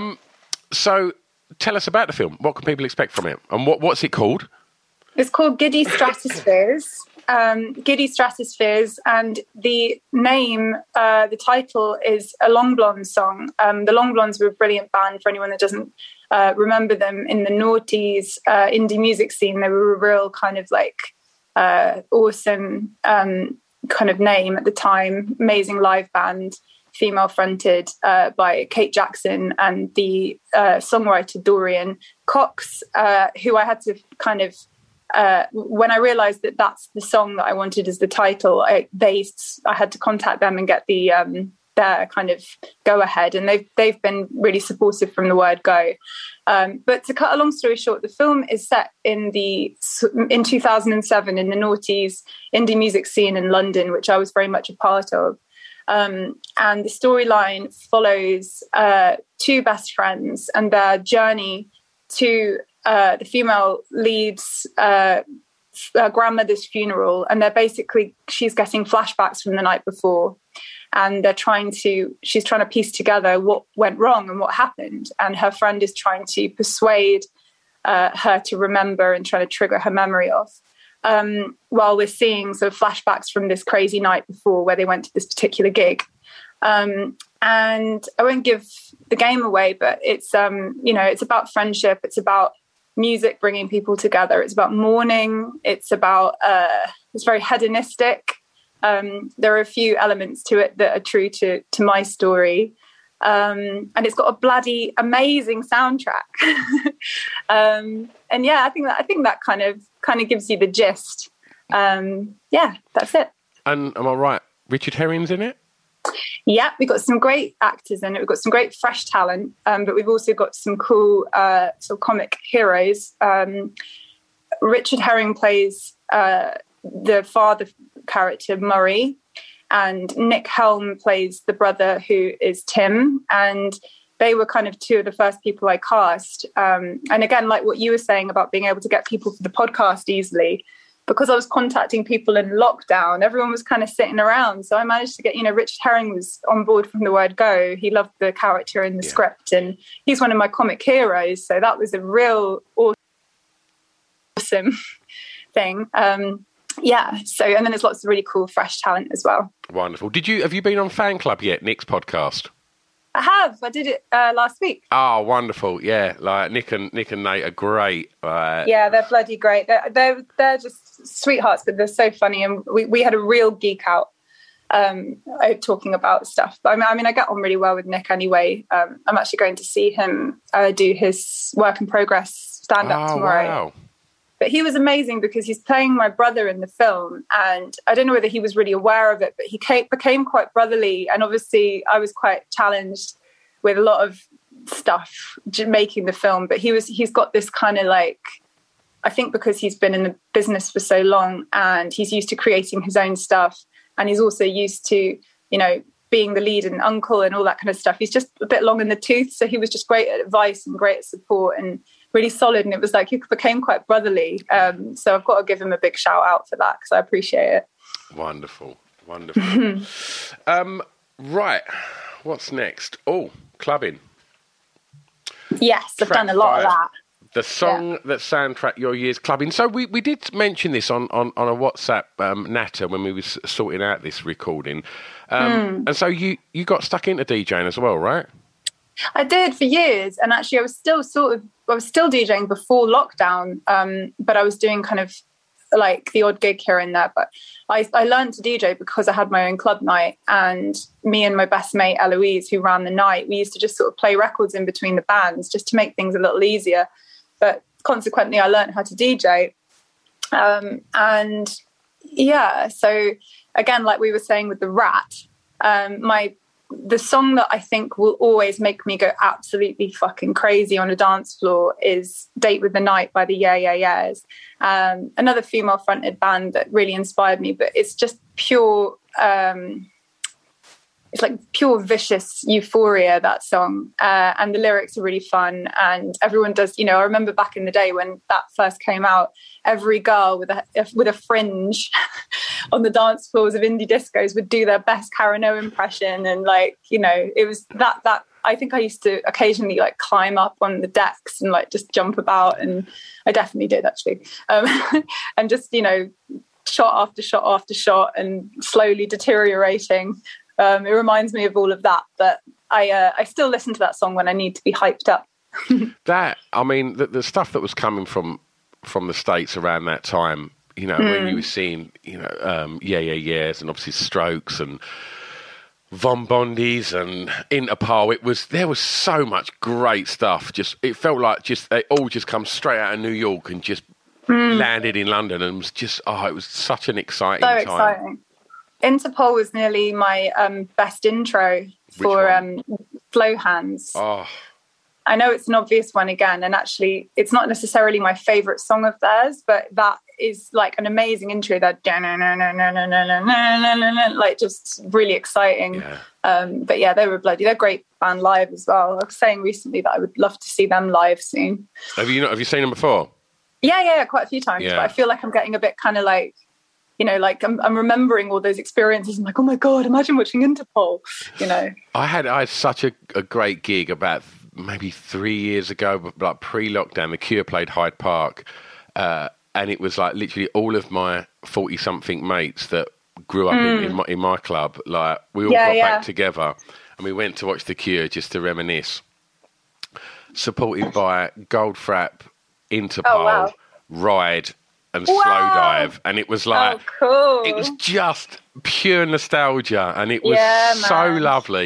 So tell us about the film. What can people expect from it? And what's it called? It's called Giddy Stratospheres. Giddy Stratospheres, and the name, the title is a Long Blonde song. The Long Blondes were a brilliant band for anyone that doesn't remember them in the noughties indie music scene. They were a real kind of like awesome kind of name at the time. Amazing live band, female fronted by Kate Jackson and the songwriter Dorian Cox, who I had to kind of when I realized that that's the song that I wanted as the title, I had to contact them and get the their kind of go ahead, and they've been really supportive from the word go. But to cut a long story short, the film is set in 2007 in the noughties indie music scene in London, which I was very much a part of. And the storyline follows two best friends and their journey to the female lead's grandmother's funeral, and she's getting flashbacks from the night before, and she's trying to piece together what went wrong and what happened, and her friend is trying to persuade her to remember and trying to trigger her memory off, while we're seeing sort of flashbacks from this crazy night before where they went to this particular gig. And I won't give the game away, but it's it's about friendship, it's about music bringing people together, it's about mourning, it's very hedonistic. There are a few elements to it that are true to my story, and it's got a bloody amazing soundtrack. And yeah, I think that kind of gives you the gist. Yeah, that's it. And am I right, Richard Herring's in it? Yeah, we've got some great actors in it. We've got some great fresh talent, but we've also got some cool sort of comic heroes. Richard Herring plays the father character, Murray, and Nick Helm plays the brother, who is Tim. And they were kind of two of the first people I cast. And again, like what you were saying about being able to get people for the podcast easily, because I was contacting people in lockdown, everyone was kind of sitting around. So I managed to get, Richard Herring was on board from the word go. He loved the character in the script, and he's one of my comic heroes. So that was a real awesome thing. So, and then there's lots of really cool, fresh talent as well. Wonderful. Have you been on Fan Club yet, Nick's podcast? I have. I did it last week. Oh, wonderful! Yeah, like Nick and Nate are great. Yeah, they're bloody great. They're just sweethearts, but they're so funny. And we had a real geek out talking about stuff. But I mean, I get on really well with Nick anyway. I'm actually going to see him do his work in progress stand-up tomorrow. Wow. But he was amazing because he's playing my brother in the film, and I don't know whether he was really aware of it, but he became quite brotherly. And obviously I was quite challenged with a lot of stuff making the film, but he's got this kind of like, I think because he's been in the business for so long and he's used to creating his own stuff, and he's also used to, being the lead and uncle and all that kind of stuff. He's just a bit long in the tooth. So he was just great at advice and great at support and really solid. And it was like he became quite brotherly. So I've got to give him a big shout out for that because I appreciate it. Wonderful. Right. What's next? Oh, clubbing. Yes, I've done a lot of that. The song that soundtracked your year's clubbing. So we did mention this on a WhatsApp natter when we was sorting out this recording. And so you got stuck into DJing as well, right? I did for years. And actually I was still DJing before lockdown. But I was doing kind of like the odd gig here and there. But I learned to DJ because I had my own club night, and me and my best mate Eloise, who ran the night, we used to just sort of play records in between the bands just to make things a little easier. But consequently, I learned how to DJ. So again, like we were saying with The Rat, the song that I think will always make me go absolutely fucking crazy on a dance floor is Date with the Night by the Yeah Yeah Yeahs. Another female-fronted band that really inspired me, but it's just pure... it's like pure vicious euphoria, that song. And the lyrics are really fun. And everyone does, I remember back in the day when that first came out, every girl with a fringe on the dance floors of indie discos would do their best Karen O impression. And it was that I think I used to occasionally like climb up on the decks and like just jump about. And I definitely did actually. And just, shot after shot after shot and slowly deteriorating. It reminds me of all of that, but I still listen to that song when I need to be hyped up. The stuff that was coming from the States around that time, when you were seeing, Yeah Yeah Yeahs and obviously Strokes and Von Bondies and Interpol, there was so much great stuff. It felt like they all just come straight out of New York and just landed in London, and was just it was such an exciting time. Exciting. Interpol was nearly my best intro for Flow Hands. Oh. I know it's an obvious one again, and actually it's not necessarily my favourite song of theirs, but that is like an amazing intro, that like just really exciting. Yeah. But yeah, they're a great band live as well. I was saying recently that I would love to see them live soon. Have you seen them before? Yeah, quite a few times. Yeah. But I feel like I'm getting a bit kind of like, I'm remembering all those experiences. I'm like, oh my God, imagine watching Interpol, I had such a great gig about maybe 3 years ago, like pre-lockdown. The Cure played Hyde Park, and it was like literally all of my 40-something mates that grew up in my club. Like we all got back together and we went to watch The Cure just to reminisce. Supported by Goldfrapp, Interpol, Ride, and Slow Dive, and it was like, cool. It was just pure nostalgia, and it was so lovely.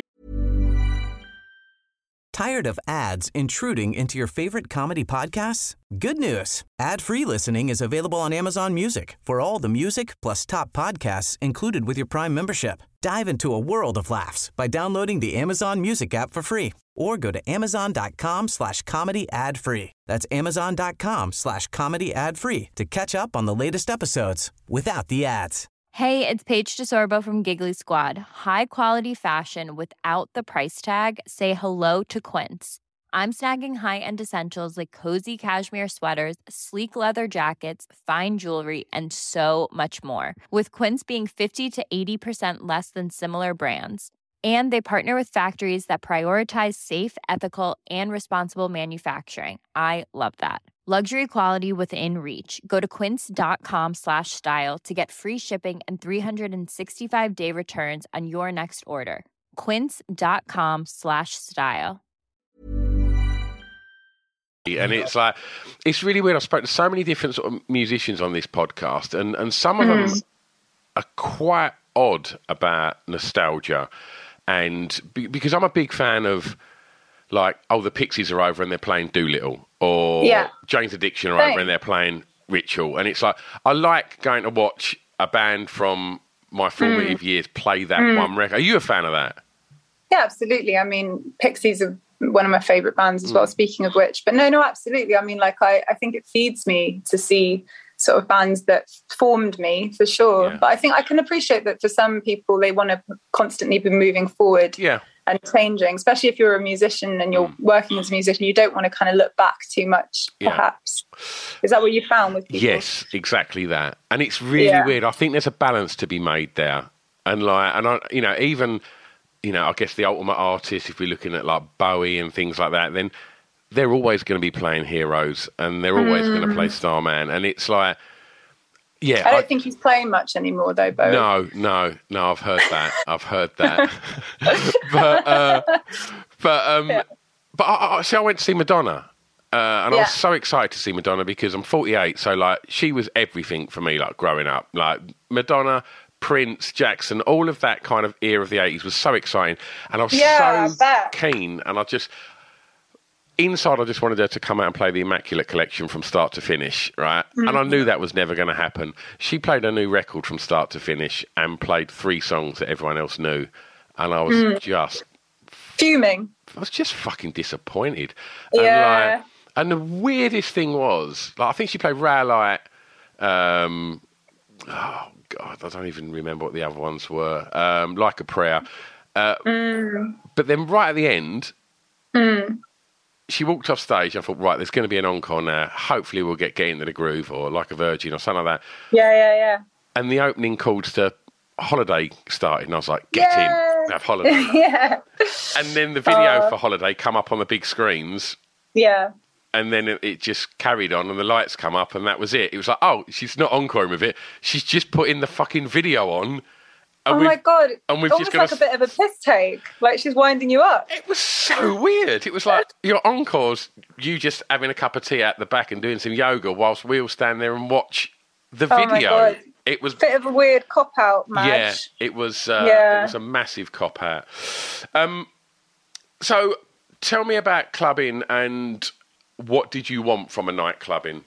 Tired of ads intruding into your favorite comedy podcasts? Good news. Ad-free listening is available on Amazon Music for all the music plus top podcasts included with your Prime membership. Dive into a world of laughs by downloading the Amazon Music app for free, or go to amazon.com/comedy ad-free. That's amazon.com/comedy ad-free to catch up on the latest episodes without the ads. Hey, it's Paige DeSorbo from Giggly Squad. High quality fashion without the price tag. Say hello to Quince. I'm snagging high-end essentials like cozy cashmere sweaters, sleek leather jackets, fine jewelry, and so much more. With Quince being 50 to 80% less than similar brands. And they partner with factories that prioritize safe, ethical, and responsible manufacturing. I love that. Luxury quality within reach. Go to quince.com/style to get free shipping and 365-day returns on your next order. Quince.com/style. And it's like, it's really weird. I spoke to so many different sort of musicians on this podcast, and some of them are quite odd about nostalgia. And because I'm a big fan of, like, the Pixies are over and they're playing Doolittle, or Jane's Addiction are over and they're playing Ritual. And it's like, I like going to watch a band from my formative years play that one record. Are you a fan of that? Yeah, absolutely. I mean, Pixies are one of my favourite bands as well, speaking of which. But no, absolutely. I mean, like, I think it feeds me to see sort of bands that formed me, for sure. Yeah. But I think I can appreciate that for some people, they want to constantly be moving forward and changing, especially if you're a musician and you're working as a musician. You don't want to kind of look back too much, perhaps. Is that what you found with people? Yes, exactly that. And it's really weird. I think there's a balance to be made there. And I even, I guess the ultimate artist, if we're looking at like Bowie and things like that, then they're always going to be playing Heroes and they're always going to play Starman. And it's like, I don't think he's playing much anymore, though, Bowie. No, I've heard that. But I went to see Madonna, and I was so excited to see Madonna because I'm 48, so like she was everything for me, like growing up, like Madonna, Prince, Jackson, all of that kind of era of the 80s was so exciting, and I was so keen, and I just wanted her to come out and play the Immaculate Collection from start to finish, right? And I knew that was never going to happen. She played a new record from start to finish and played 3 songs that everyone else knew. And I was just... fuming. I was just fucking disappointed. Yeah. And the weirdest thing was, like, I think she played Rowlight. Oh, God, I don't even remember what the other ones were. Like a Prayer. But then right at the end... she walked off stage. I thought, right, there's going to be an encore now. Hopefully we'll get into the groove, or Like a Virgin or something like that. Yeah. And the opening chords to Holiday started, and I was like, get in, have Holiday. And then the video for Holiday come up on the big screens. Yeah. And then it just carried on, and the lights come up, and that was it. It was like, she's not encoring with it. She's just putting the fucking video on. Oh my God. And we've almost just like a bit of a piss take. Like she's winding you up. It was so weird. It was like your encores, you just having a cup of tea at the back and doing some yoga whilst we all stand there and watch the video. My God. It was a bit of a weird cop-out, Madge. Yeah, it was a massive cop-out. So tell me about clubbing, and what did you want from a night clubbing?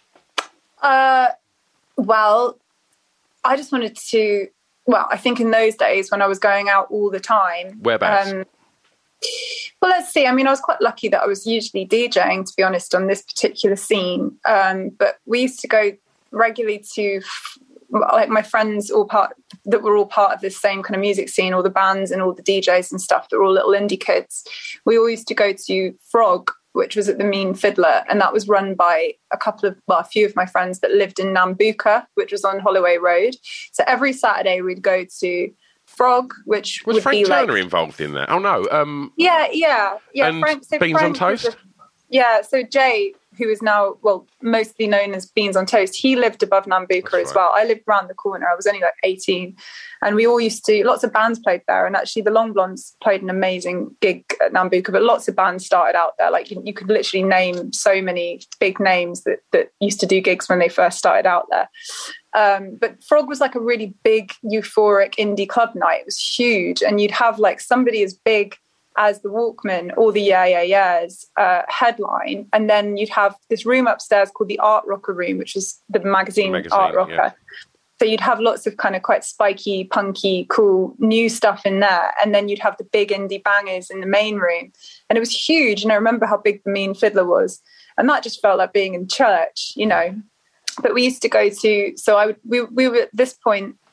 Well, I just wanted to... Well, I think in those days when I was going out all the time... Whereabouts? Well, let's see. I mean, I was quite lucky that I was usually DJing, to be honest, on this particular scene. But we used to go regularly to... like my friends that were all part of this same kind of music scene, all the bands and all the DJs and stuff, that were all little indie kids. We all used to go to Frog, which was at the Mean Fiddler, and that was run by a few of my friends that lived in Nambucca, which was on Holloway Road. So every Saturday we'd go to Frog, which was would Frank be Turner like, involved in that? Oh no, yeah. And Beans on Toast. So Jay, who is now, mostly known as Beans on Toast, he lived above Nambucca as well. I lived round the corner. I was only like 18. And we all lots of bands played there. And actually the Long Blondes played an amazing gig at Nambucca, but lots of bands started out there. Like you could literally name so many big names that used to do gigs when they first started out there. But Frog was like a really big, euphoric indie club night. It was huge. And you'd have like somebody as big as the Walkmen or the Yeah Yeah Yeahs headline, and then you'd have this room upstairs called the Art Rocker Room, which was the magazine Art Rocker. Yeah. So you'd have lots of kind of quite spiky, punky, cool new stuff in there, and then you'd have the big indie bangers in the main room, and it was huge. And I remember how big the Mean Fiddler was, and that just felt like being in church, you know. But we used to go to, we were at this point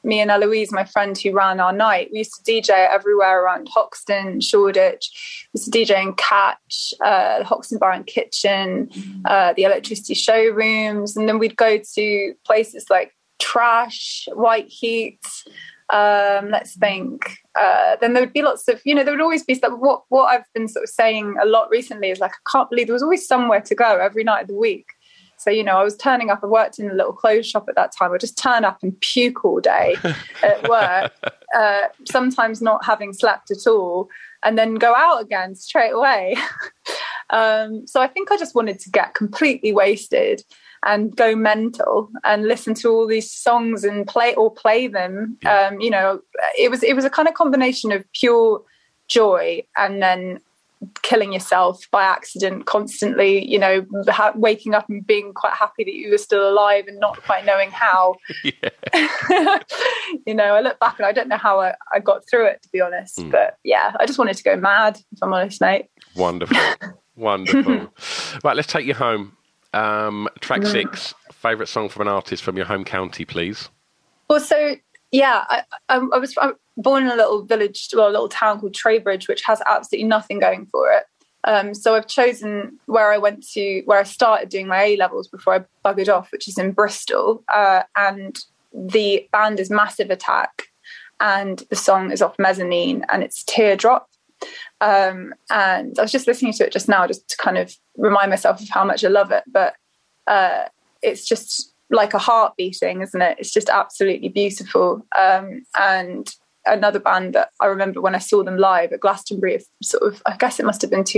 me and Eloise, my friend who ran our night, we used to DJ everywhere around Hoxton, Shoreditch. We used to DJ in Catch, the Hoxton Bar and Kitchen, the Electricity showrooms. And then we'd go to places like Trash, White Heat. Let's think. Then there would be lots of, there would always be stuff. What I've been sort of saying a lot recently is like, I can't believe there was always somewhere to go every night of the week. So, I was turning up. I worked in a little clothes shop at that time. I'd just turn up and puke all day at work, sometimes not having slept at all, and then go out again straight away. So I think I just wanted to get completely wasted and go mental and listen to all these songs and play them. It was a kind of combination of pure joy and then killing yourself by accident constantly, waking up and being quite happy that you were still alive and not quite knowing how. I look back and I don't know how I got through it, to be honest. But yeah, I just wanted to go mad, if I'm honest, mate. Wonderful. Right, let's take you home. Track 6, favourite song from an artist from your home county, please. Well, so yeah, I was born in a little village, a little town called Trowbridge, which has absolutely nothing going for it. So I've chosen where I started doing my A-levels before I buggered off, which is in Bristol. And the band is Massive Attack, and the song is off Mezzanine, and it's Teardrop. And I was just listening to it just now, just to kind of remind myself of how much I love it. But it's just like a heart beating, isn't it? It's just absolutely beautiful. And another band that I remember when I saw them live at Glastonbury, I guess it must have been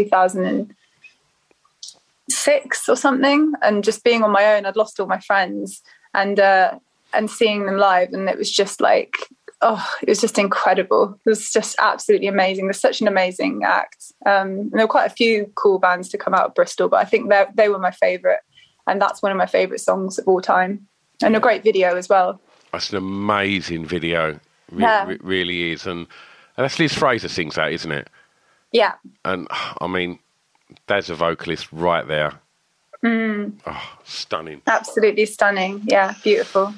2006 or something. And just being on my own, I'd lost all my friends, and seeing them live, and it was just like, it was just incredible. It was just absolutely amazing. They're such an amazing act. And there were quite a few cool bands to come out of Bristol, but I think they were my favourite. And that's one of my favourite songs of all time. And a great video as well. That's an amazing video. It really is. And that's Liz Fraser sings that, isn't it? Yeah. And, I mean, there's a vocalist right there. Stunning. Absolutely stunning. Yeah, beautiful.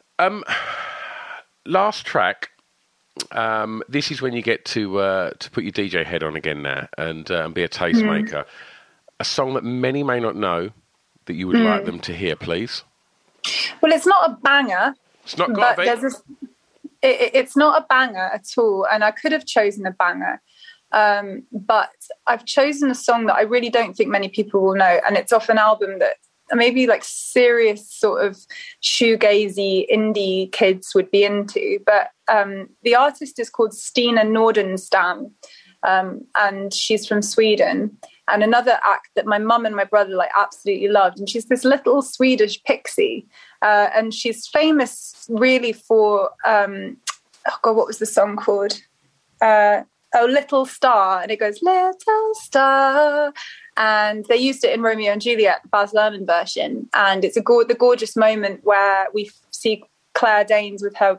Last track. This is when you get to put your DJ head on again now and be a tastemaker. A song that many may not know that you would like them to hear, please. Well, it's not a banger. It's not got to be. It's not a banger at all, and I could have chosen a banger. But I've chosen a song that I really don't think many people will know, and it's off an album that maybe like serious sort of shoegazy indie kids would be into. But the artist is called Stina Nordenstam, and she's from Sweden. And another act that my mum and my brother absolutely loved, and she's this little Swedish pixie, and she's famous really for what was the song called? Little Star, and it goes Little Star, and they used it in Romeo and Juliet, the Baz Luhrmann version, and it's the gorgeous moment where we see Claire Danes with her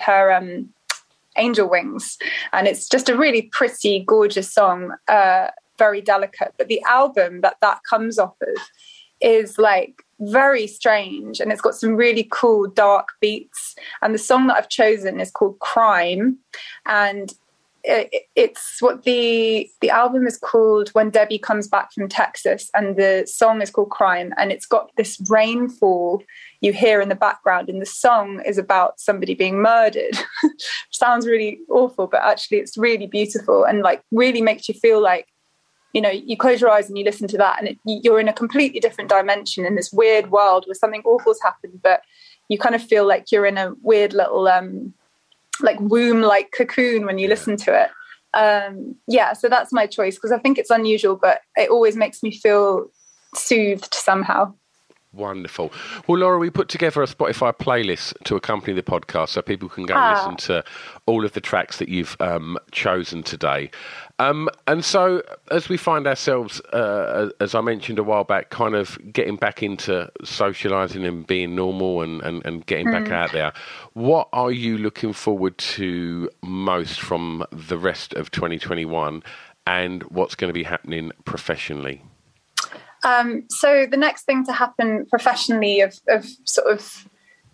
angel wings, and it's just a really pretty, gorgeous song, very delicate. But the album that comes off of is very strange, and it's got some really cool dark beats. And the song that I've chosen is called Crime, and it's what the album is called When Debbie Comes Back from Texas, and the song is called Crime, and it's got this rainfall you hear in the background, and the song is about somebody being murdered. Sounds really awful, but actually it's really beautiful, and really makes you feel you close your eyes and you listen to that, and you're in a completely different dimension in this weird world where something awful's happened, but you kind of feel like you're in a weird little womb-like cocoon when you listen to it. So that's my choice, because I think it's unusual, but it always makes me feel soothed somehow. Wonderful. Well, Laura, we put together a Spotify playlist to accompany the podcast so people can go and listen to all of the tracks that you've chosen today. And so as we find ourselves, as I mentioned a while back, kind of getting back into socialising and being normal and getting back out there, what are you looking forward to most from the rest of 2021, and what's going to be happening professionally? So the next thing to happen professionally of sort of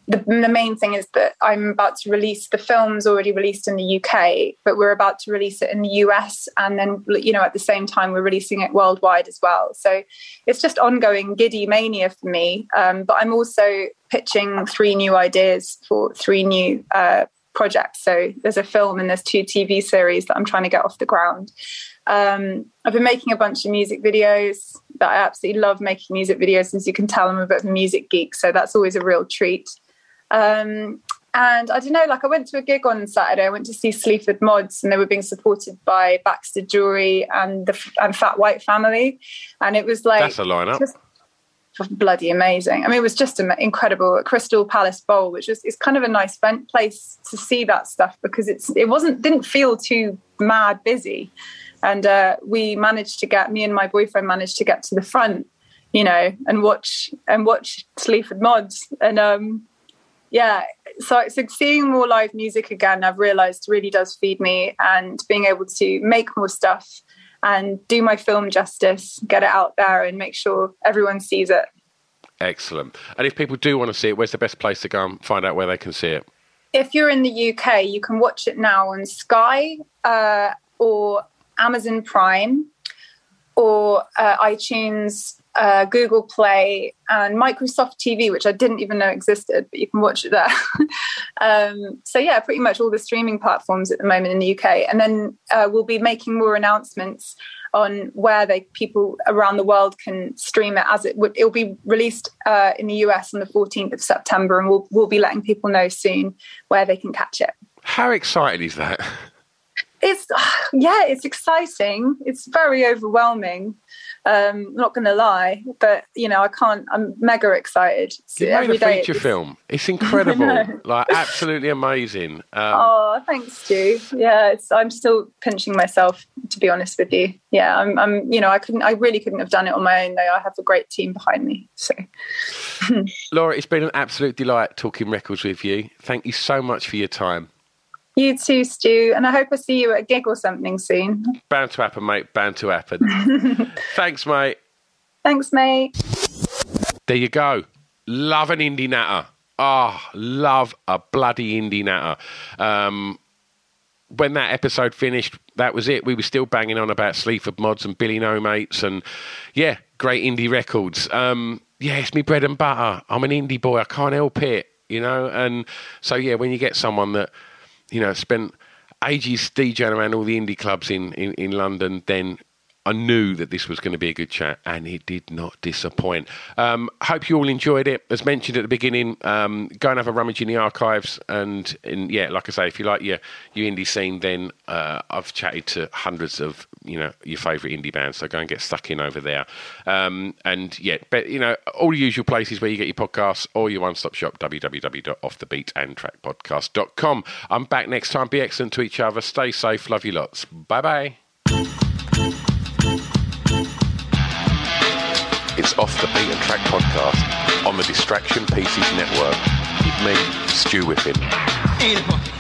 the main thing is that I'm about to release, the film's already released in the UK, but we're about to release it in the US. And then, you know, at the same time, we're releasing it worldwide as well. So it's just ongoing giddy mania for me. But I'm also pitching 3 new ideas for 3 new projects. So there's a film and there's 2 TV series that I'm trying to get off the ground. I've been making a bunch of music videos that I absolutely love making music videos. As you can tell, I'm a bit of a music geek, so that's always a real treat. And I don't know, like I went to a gig on Saturday. I went to see Sleaford Mods, and they were being supported by Baxter Jewelry and Fat White Family. And it was like, that's a lineup. Just bloody amazing. I mean, it was just incredible at Crystal Palace Bowl, which is kind of a nice place to see that stuff, because it didn't feel too mad busy. And me and my boyfriend managed to get to the front, you know, and watch Sleaford Mods. And so seeing more live music again, I've realised really does feed me, and being able to make more stuff and do my film justice, get it out there and make sure everyone sees it. Excellent. And if people do want to see it, where's the best place to go and find out where they can see it? If you're in the UK, you can watch it now on Sky or Amazon Prime or iTunes, Google Play and Microsoft TV, which I didn't even know existed, but you can watch it there. So yeah, pretty much all the streaming platforms at the moment in the UK. And then we'll be making more announcements on where people around the world can stream it, as it'll be released in the US on the 14th of September, and we'll be letting people know soon where they can catch it. How exciting is that? It's exciting. It's very overwhelming. Not going to lie, but you know, I'm mega excited. You made a feature film. It's incredible, like absolutely amazing. Thanks, Stu. Yeah, I'm still pinching myself, to be honest with you. Yeah, I'm. You know, I really couldn't have done it on my own, though. I have a great team behind me. So, Laura, it's been an absolute delight talking records with you. Thank you so much for your time. You too, Stu, and I hope I see you at a gig or something soon. Bound to happen, mate. Bound to happen. Thanks, mate. Thanks, mate. There you go. Love an indie natter. Love a bloody indie natter. When that episode finished, that was it. We were still banging on about Sleaford Mods and Billy No Mates and, yeah, great indie records. It's me bread and butter. I'm an indie boy. I can't help it, you know? And so, yeah, when you get someone that, you know, spent ages DJing around all the indie clubs in London, then I knew that this was going to be a good chat, and it did not disappoint. Hope you all enjoyed it. As mentioned at the beginning, go and have a rummage in the archives. And yeah, like I say, if you like your indie scene, then I've chatted to hundreds of, you know, your favourite indie bands, so go and get stuck in over there. And yeah, but you know, all the usual places where you get your podcasts, or your one-stop shop, www.offthebeatandtrackpodcast.com. I'm back next time. Be excellent to each other. Stay safe. Love you lots. Bye-bye. It's Off the Beaten Track podcast on the Distraction Pieces Network with me, Stu Whiffen.